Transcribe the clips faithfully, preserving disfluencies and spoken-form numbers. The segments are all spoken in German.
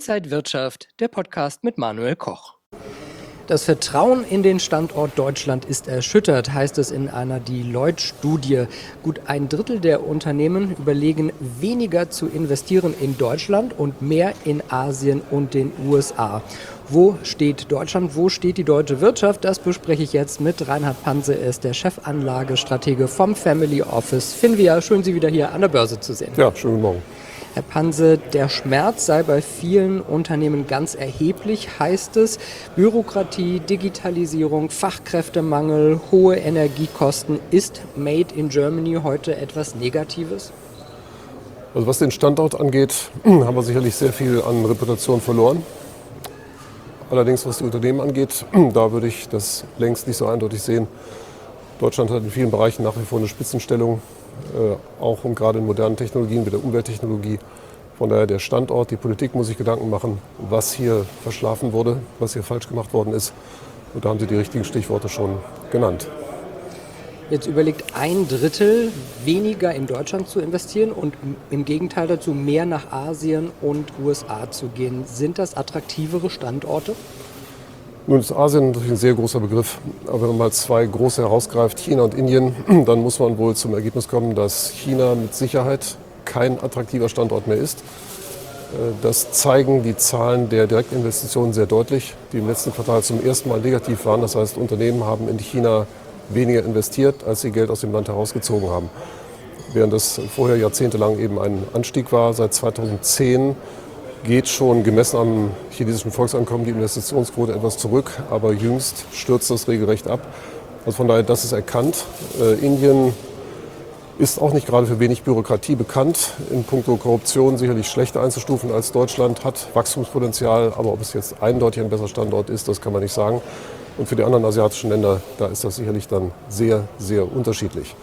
Inside Wirtschaft, der Podcast mit Manuel Koch. Das Vertrauen in den Standort Deutschland ist erschüttert, heißt es in einer Deloitte-Studie. Gut ein Drittel der Unternehmen überlegen, weniger zu investieren in Deutschland und mehr in Asien und den U S A. Wo steht Deutschland, wo steht die deutsche Wirtschaft? Das bespreche ich jetzt mit Reinhard Panse. Er ist der Chefanlagestratege vom Family Office Finvia. Schön, Sie wieder hier an der Börse zu sehen. Ja, schönen Morgen. Herr Panse, der Schmerz sei bei vielen Unternehmen ganz erheblich, heißt es. Bürokratie, Digitalisierung, Fachkräftemangel, hohe Energiekosten. Ist Made in Germany heute etwas Negatives? Also was den Standort angeht, haben wir sicherlich sehr viel an Reputation verloren. Allerdings, was die Unternehmen angeht, da würde ich das längst nicht so eindeutig sehen. Deutschland hat in vielen Bereichen nach wie vor eine Spitzenstellung, äh, auch und gerade in modernen Technologien wie der Umwelttechnologie. Von daher der Standort, die Politik muss sich Gedanken machen, was hier verschlafen wurde, was hier falsch gemacht worden ist. Und da haben Sie die richtigen Stichworte schon genannt. Jetzt überlegt ein Drittel, weniger in Deutschland zu investieren und im Gegenteil dazu mehr nach Asien und U S A zu gehen. Sind das attraktivere Standorte? Nun ist Asien natürlich ein sehr großer Begriff. Aber wenn man mal zwei große herausgreift, China und Indien, dann muss man wohl zum Ergebnis kommen, dass China mit Sicherheit kein attraktiver Standort mehr ist. Das zeigen die Zahlen der Direktinvestitionen sehr deutlich, die im letzten Quartal zum ersten Mal negativ waren. Das heißt, Unternehmen haben in China weniger investiert, als sie Geld aus dem Land herausgezogen haben. Während das vorher jahrzehntelang eben ein Anstieg war, seit zweitausendzehn geht schon gemessen am chinesischen Volkseinkommen die Investitionsquote etwas zurück, aber jüngst stürzt das regelrecht ab. Also von daher, das ist erkannt. Äh, Indien ist auch nicht gerade für wenig Bürokratie bekannt, in puncto Korruption sicherlich schlechter einzustufen als Deutschland, hat Wachstumspotenzial, aber ob es jetzt eindeutig ein besserer Standort ist, das kann man nicht sagen. Und für die anderen asiatischen Länder, da ist das sicherlich dann sehr, sehr unterschiedlich.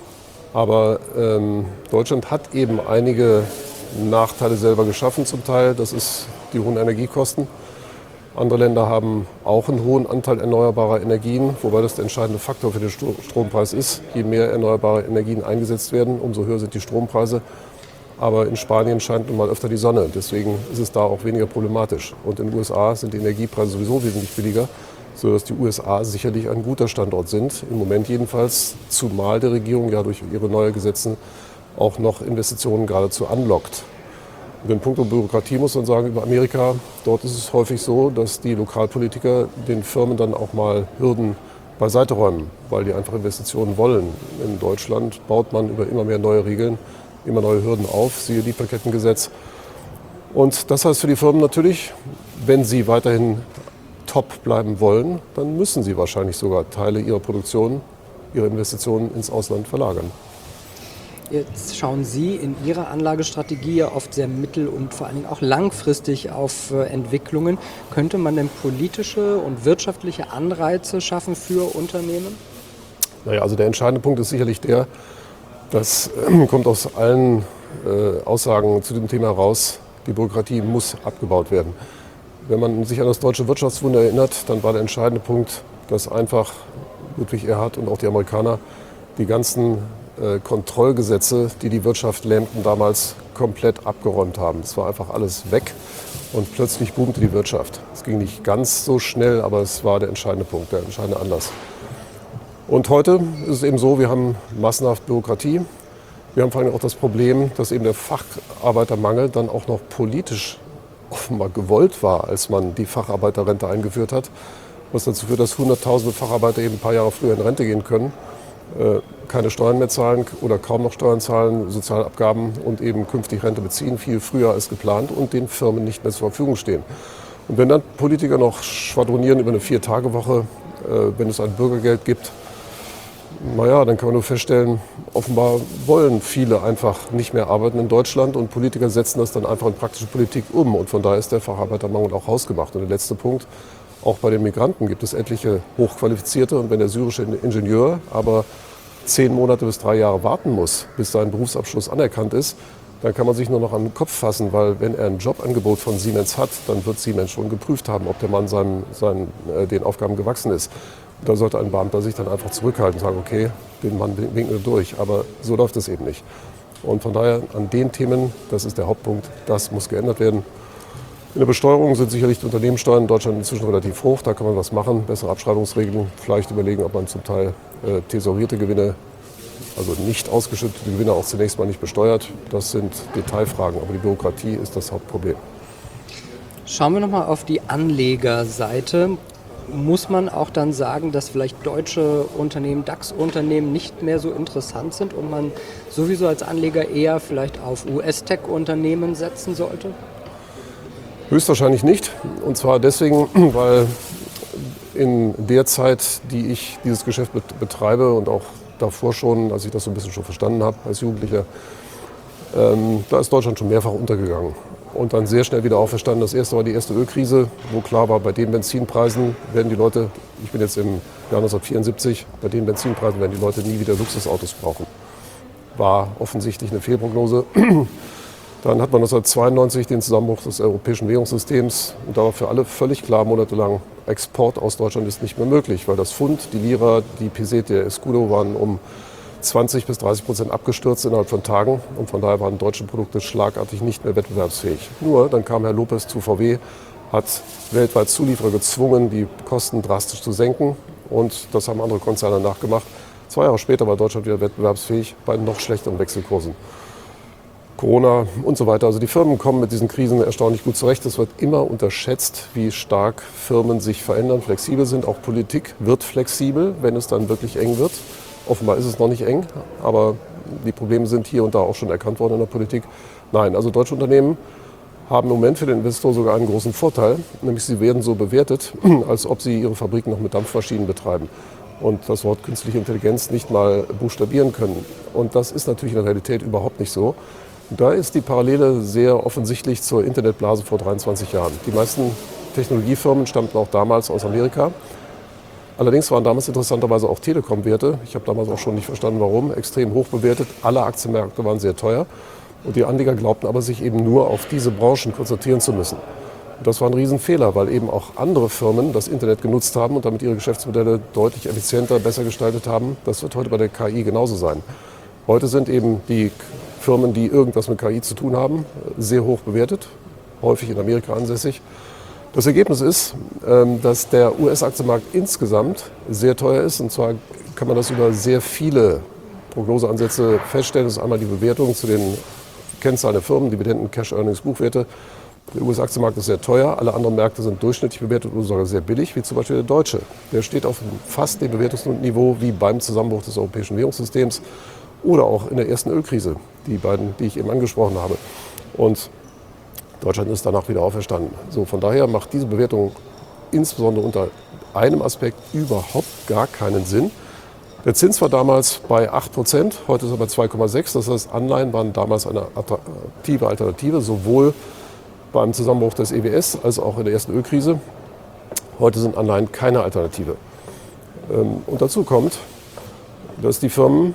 Aber ähm, Deutschland hat eben einige Nachteile selber geschaffen zum Teil. Das ist die hohen Energiekosten. Andere Länder haben auch einen hohen Anteil erneuerbarer Energien, wobei das der entscheidende Faktor für den Strompreis ist. Je mehr erneuerbare Energien eingesetzt werden, umso höher sind die Strompreise. Aber in Spanien scheint nun mal öfter die Sonne. Deswegen ist es da auch weniger problematisch. Und in den U S A sind die Energiepreise sowieso wesentlich billiger, sodass die U S A sicherlich ein guter Standort sind. Im Moment jedenfalls, zumal die Regierung ja durch ihre neuen Gesetze auch noch Investitionen geradezu anlockt. Und in puncto Bürokratie muss man sagen, über Amerika, dort ist es häufig so, dass die Lokalpolitiker den Firmen dann auch mal Hürden beiseite räumen, weil die einfach Investitionen wollen. In Deutschland baut man über immer mehr neue Regeln, immer neue Hürden auf, siehe Lieferkettengesetz. Und das heißt für die Firmen natürlich, wenn sie weiterhin top bleiben wollen, dann müssen sie wahrscheinlich sogar Teile ihrer Produktion, ihrer Investitionen ins Ausland verlagern. Jetzt schauen Sie in Ihrer Anlagestrategie ja oft sehr mittel- und vor allen Dingen auch langfristig auf äh, Entwicklungen. Könnte man denn politische und wirtschaftliche Anreize schaffen für Unternehmen? Naja, also der entscheidende Punkt ist sicherlich der, das äh, kommt aus allen äh, Aussagen zu dem Thema heraus, die Bürokratie muss abgebaut werden. Wenn man sich an das deutsche Wirtschaftswunder erinnert, dann war der entscheidende Punkt, dass einfach Ludwig Erhard und auch die Amerikaner die ganzen äh, Kontrollgesetze, die die Wirtschaft lähmten, damals komplett abgeräumt haben. Es war einfach alles weg und plötzlich boomte die Wirtschaft. Es ging nicht ganz so schnell, aber es war der entscheidende Punkt, der entscheidende Anlass. Und heute ist es eben so, wir haben massenhaft Bürokratie. Wir haben vor allem auch das Problem, dass eben der Facharbeitermangel dann auch noch politisch offenbar gewollt war, als man die Facharbeiterrente eingeführt hat, was dazu führt, dass hunderttausende Facharbeiter eben ein paar Jahre früher in Rente gehen können, äh, keine Steuern mehr zahlen oder kaum noch Steuern zahlen, Sozialabgaben und eben künftig Rente beziehen, viel früher als geplant und den Firmen nicht mehr zur Verfügung stehen. Und wenn dann Politiker noch schwadronieren über eine Vier-Tage-Woche, äh, wenn es ein Bürgergeld gibt, naja, dann kann man nur feststellen, offenbar wollen viele einfach nicht mehr arbeiten in Deutschland und Politiker setzen das dann einfach in praktische Politik um. Und von daher ist der Facharbeitermangel auch hausgemacht. Und der letzte Punkt, auch bei den Migranten gibt es etliche Hochqualifizierte. Und wenn der syrische Ingenieur aber zehn Monate bis drei Jahre warten muss, bis sein Berufsabschluss anerkannt ist, dann kann man sich nur noch an den Kopf fassen, weil wenn er ein Jobangebot von Siemens hat, dann wird Siemens schon geprüft haben, ob der Mann seinen, seinen, äh, den Aufgaben gewachsen ist. Da sollte ein Beamter sich dann einfach zurückhalten und sagen, okay, den Mann winken wir durch. Aber so läuft es eben nicht. Und von daher an den Themen, das ist der Hauptpunkt, das muss geändert werden. In der Besteuerung sind sicherlich die Unternehmenssteuern in Deutschland inzwischen relativ hoch. Da kann man was machen, bessere Abschreibungsregeln, vielleicht überlegen, ob man zum Teil äh, tesorierte Gewinne, also nicht ausgeschüttete Gewinne, auch zunächst mal nicht besteuert. Das sind Detailfragen, aber die Bürokratie ist das Hauptproblem. Schauen wir nochmal auf die Anlegerseite. Muss man auch dann sagen, dass vielleicht deutsche Unternehmen, DAX-Unternehmen nicht mehr so interessant sind und man sowieso als Anleger eher vielleicht auf U S-Tech-Unternehmen setzen sollte? Höchstwahrscheinlich nicht. Und zwar deswegen, weil in der Zeit, die ich dieses Geschäft betreibe und auch davor schon, als ich das so ein bisschen schon verstanden habe als Jugendlicher, ähm, da ist Deutschland schon mehrfach untergegangen. Und dann sehr schnell wieder auferstanden. Das erste war die erste Ölkrise, wo klar war, bei den Benzinpreisen werden die Leute, ich bin jetzt im Jahr neunzehnhundertvierundsiebzig, bei den Benzinpreisen werden die Leute nie wieder Luxusautos brauchen. War offensichtlich eine Fehlprognose. Dann hat man neunzehnhundertzweiundneunzig den Zusammenbruch des europäischen Währungssystems. Und da war für alle völlig klar, monatelang, Export aus Deutschland ist nicht mehr möglich, weil das Pfund, die Lira, die Pesete, der Escudo waren um zwanzig bis dreißig Prozent abgestürzt innerhalb von Tagen. Und von daher waren deutsche Produkte schlagartig nicht mehr wettbewerbsfähig. Nur dann kam Herr Lopez zu V W, hat weltweit Zulieferer gezwungen, die Kosten drastisch zu senken. Und das haben andere Konzerne nachgemacht. Zwei Jahre später war Deutschland wieder wettbewerbsfähig bei noch schlechteren Wechselkursen. Corona und so weiter. Also die Firmen kommen mit diesen Krisen erstaunlich gut zurecht. Es wird immer unterschätzt, wie stark Firmen sich verändern, flexibel sind. Auch Politik wird flexibel, wenn es dann wirklich eng wird. Offenbar ist es noch nicht eng, aber die Probleme sind hier und da auch schon erkannt worden in der Politik. Nein, also deutsche Unternehmen haben im Moment für den Investor sogar einen großen Vorteil, nämlich sie werden so bewertet, als ob sie ihre Fabriken noch mit Dampfmaschinen betreiben und das Wort künstliche Intelligenz nicht mal buchstabieren können. Und das ist natürlich in der Realität überhaupt nicht so. Und da ist die Parallele sehr offensichtlich zur Internetblase vor dreiundzwanzig Jahren. Die meisten Technologiefirmen stammten auch damals aus Amerika. Allerdings waren damals interessanterweise auch Telekom-Werte, ich habe damals auch schon nicht verstanden warum, extrem hoch bewertet. Alle Aktienmärkte waren sehr teuer und die Anleger glaubten aber, sich eben nur auf diese Branchen konzentrieren zu müssen. Und das war ein Riesenfehler, weil eben auch andere Firmen das Internet genutzt haben und damit ihre Geschäftsmodelle deutlich effizienter, besser gestaltet haben. Das wird heute bei der K I genauso sein. Heute sind eben die Firmen, die irgendwas mit K I zu tun haben, sehr hoch bewertet, häufig in Amerika ansässig. Das Ergebnis ist, dass der U S-Aktienmarkt insgesamt sehr teuer ist. Und zwar kann man das über sehr viele Prognoseansätze feststellen. Das ist einmal die Bewertung zu den Kennzahlen der Firmen, Dividenden, Cash Earnings, Buchwerte. Der U S-Aktienmarkt ist sehr teuer. Alle anderen Märkte sind durchschnittlich bewertet oder sogar sehr billig, wie zum Beispiel der deutsche. Der steht auf fast dem Bewertungsniveau wie beim Zusammenbruch des europäischen Währungssystems oder auch in der ersten Ölkrise, die beiden, die ich eben angesprochen habe. Und Deutschland ist danach wieder auferstanden. So, von daher macht diese Bewertung insbesondere unter einem Aspekt überhaupt gar keinen Sinn. Der Zins war damals bei acht Prozent, heute ist er bei zwei Komma sechs. Das heißt, Anleihen waren damals eine attraktive Alternative, sowohl beim Zusammenbruch des E W S als auch in der ersten Ölkrise. Heute sind Anleihen keine Alternative. Und dazu kommt, dass die Firmen,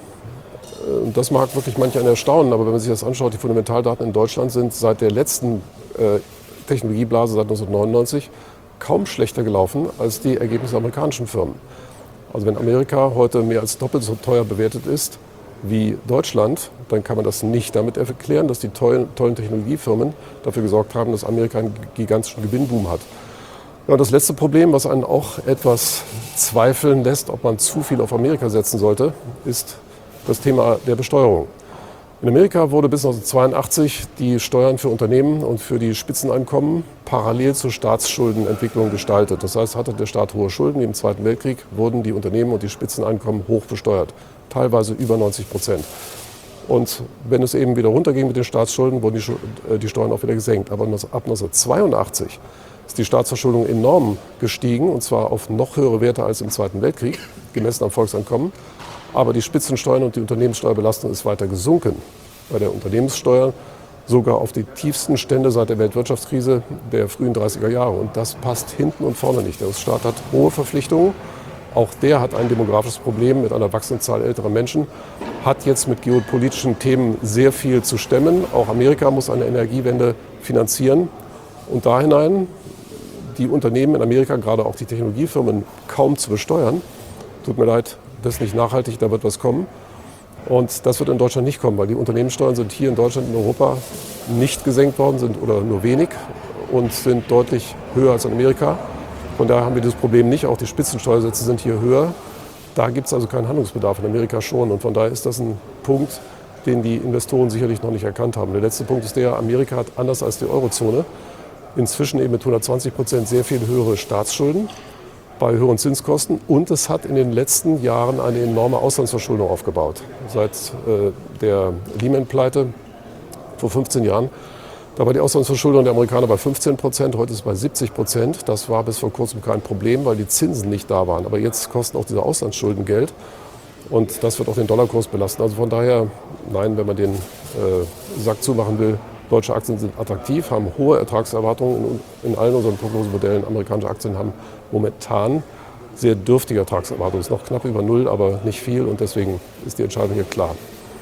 das mag wirklich manch einen erstaunen, aber wenn man sich das anschaut, die Fundamentaldaten in Deutschland sind seit der letzten äh, Technologieblase, seit neunzehnhundertneunundneunzig, kaum schlechter gelaufen als die Ergebnisse der amerikanischen Firmen. Also wenn Amerika heute mehr als doppelt so teuer bewertet ist wie Deutschland, dann kann man das nicht damit erklären, dass die tollen, tollen Technologiefirmen dafür gesorgt haben, dass Amerika einen gigantischen Gewinnboom hat. Ja, und das letzte Problem, was einen auch etwas zweifeln lässt, ob man zu viel auf Amerika setzen sollte, ist das Thema der Besteuerung. In Amerika wurde bis neunzehnhundertzweiundachtzig die Steuern für Unternehmen und für die Spitzeneinkommen parallel zur Staatsschuldenentwicklung gestaltet. Das heißt, hatte der Staat hohe Schulden, wie im Zweiten Weltkrieg, wurden die Unternehmen und die Spitzeneinkommen hoch besteuert, teilweise über neunzig Prozent. Und wenn es eben wieder runterging mit den Staatsschulden, wurden die, die Steuern auch wieder gesenkt. Aber ab neunzehnhundertzweiundachtzig ist die Staatsverschuldung enorm gestiegen, und zwar auf noch höhere Werte als im Zweiten Weltkrieg, gemessen am Volkseinkommen. Aber die Spitzensteuern und die Unternehmenssteuerbelastung ist weiter gesunken. Bei der Unternehmenssteuer sogar auf die tiefsten Stände seit der Weltwirtschaftskrise der frühen dreißiger Jahre. Und das passt hinten und vorne nicht. Der Staat hat hohe Verpflichtungen. Auch der hat ein demografisches Problem mit einer wachsenden Zahl älterer Menschen, hat jetzt mit geopolitischen Themen sehr viel zu stemmen. Auch Amerika muss eine Energiewende finanzieren. Und da hinein die Unternehmen in Amerika, gerade auch die Technologiefirmen, kaum zu besteuern. Tut mir leid, das ist nicht nachhaltig, da wird was kommen. Und das wird in Deutschland nicht kommen, weil die Unternehmenssteuern sind hier in Deutschland und Europa nicht gesenkt worden, sind oder nur wenig. und sind deutlich höher als in Amerika. Von daher haben wir dieses Problem nicht. Auch die Spitzensteuersätze sind hier höher. Da gibt es also keinen Handlungsbedarf, in Amerika schon. Und von daher ist das ein Punkt, den die Investoren sicherlich noch nicht erkannt haben. Der letzte Punkt ist der, Amerika hat anders als die Eurozone inzwischen eben mit hundertzwanzig Prozent sehr viel höhere Staatsschulden bei höheren Zinskosten. Und es hat in den letzten Jahren eine enorme Auslandsverschuldung aufgebaut. Seit äh, der Lehman-Pleite vor fünfzehn Jahren, da war die Auslandsverschuldung der Amerikaner bei fünfzehn Prozent, heute ist es bei siebzig Prozent. Das war bis vor kurzem kein Problem, weil die Zinsen nicht da waren. Aber jetzt kosten auch diese Auslandsschulden Geld und das wird auch den Dollarkurs belasten. Also von daher, nein, wenn man den äh, Sack zumachen will, deutsche Aktien sind attraktiv, haben hohe Ertragserwartungen in, in allen unseren Prognosemodellen. Amerikanische Aktien haben momentan sehr dürftige Ertragserwartungen. Es ist noch knapp über Null, aber nicht viel und deswegen ist die Entscheidung hier klar.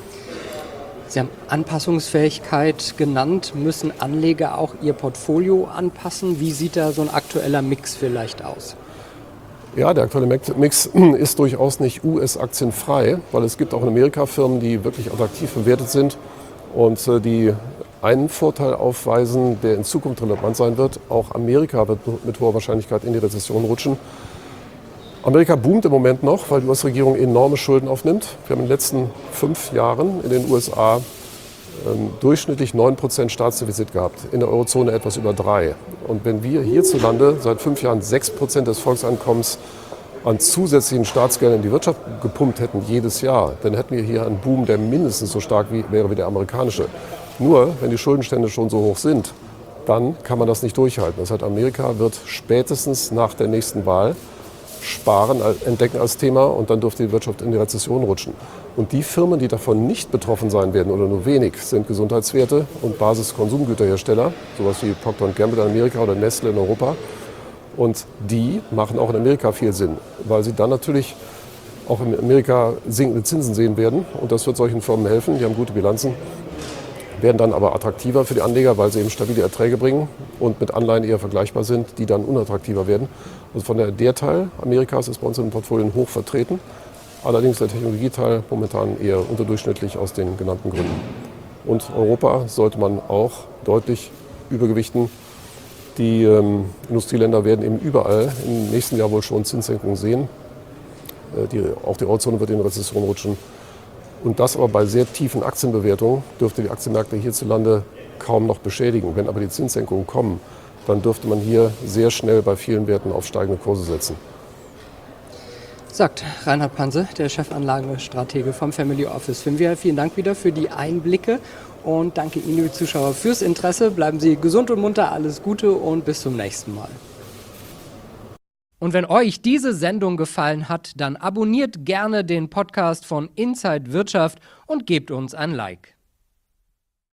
Sie haben Anpassungsfähigkeit genannt. Müssen Anleger auch ihr Portfolio anpassen? Wie sieht da so ein aktueller Mix vielleicht aus? Ja, der aktuelle Mix ist durchaus nicht U S-Aktien frei, weil es gibt auch in Amerika Firmen, die wirklich attraktiv bewertet sind und die einen Vorteil aufweisen, der in Zukunft relevant sein wird. Auch Amerika wird mit hoher Wahrscheinlichkeit in die Rezession rutschen. Amerika boomt im Moment noch, weil die U S-Regierung enorme Schulden aufnimmt. Wir haben in den letzten fünf Jahren in den U S A ähm, durchschnittlich neun Prozent Staatsdefizit gehabt, in der Eurozone etwas über drei. Und wenn wir hierzulande seit fünf Jahren sechs Prozent des Volkseinkommens an zusätzlichen Staatsgeldern in die Wirtschaft gepumpt hätten jedes Jahr, dann hätten wir hier einen Boom, der mindestens so stark wie, wäre wie der amerikanische. Nur, wenn die Schuldenstände schon so hoch sind, dann kann man das nicht durchhalten. Das heißt, Amerika wird spätestens nach der nächsten Wahl Sparen entdecken als Thema und dann dürfte die Wirtschaft in die Rezession rutschen. Und die Firmen, die davon nicht betroffen sein werden oder nur wenig, sind Gesundheitswerte und Basiskonsumgüterhersteller, sowas wie Procter und Gamble in Amerika oder Nestle in Europa. Und die machen auch in Amerika viel Sinn, weil sie dann natürlich auch in Amerika sinkende Zinsen sehen werden. Und das wird solchen Firmen helfen, die haben gute Bilanzen, werden dann aber attraktiver für die Anleger, weil sie eben stabile Erträge bringen und mit Anleihen eher vergleichbar sind, die dann unattraktiver werden. Also von der, der Teil Amerikas ist bei uns in den Portfolien hoch vertreten. Allerdings der Technologieteil momentan eher unterdurchschnittlich aus den genannten Gründen. Und Europa sollte man auch deutlich übergewichten. Die ähm, Industrieländer werden eben überall im nächsten Jahr wohl schon Zinssenkungen sehen. Äh, die, auch die Eurozone wird in Rezession rutschen. Und das aber bei sehr tiefen Aktienbewertungen dürfte die Aktienmärkte hierzulande kaum noch beschädigen. Wenn aber die Zinssenkungen kommen, dann dürfte man hier sehr schnell bei vielen Werten auf steigende Kurse setzen. Sagt Reinhard Panse, der Chefanlagestratege vom Family Office Finvia. Vielen Dank wieder für die Einblicke und danke Ihnen, liebe Zuschauer, fürs Interesse. Bleiben Sie gesund und munter, alles Gute und bis zum nächsten Mal. Und wenn euch diese Sendung gefallen hat, dann abonniert gerne den Podcast von Inside Wirtschaft und gebt uns ein Like.